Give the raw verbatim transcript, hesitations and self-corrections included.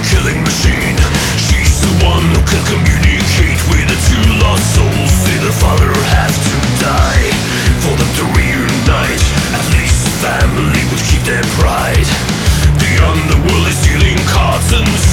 killing machine. She's the one who can communicate with the two lost souls. Say the father has to die for them to reunite. At least family would keep their pride. The underworld is dealing cards and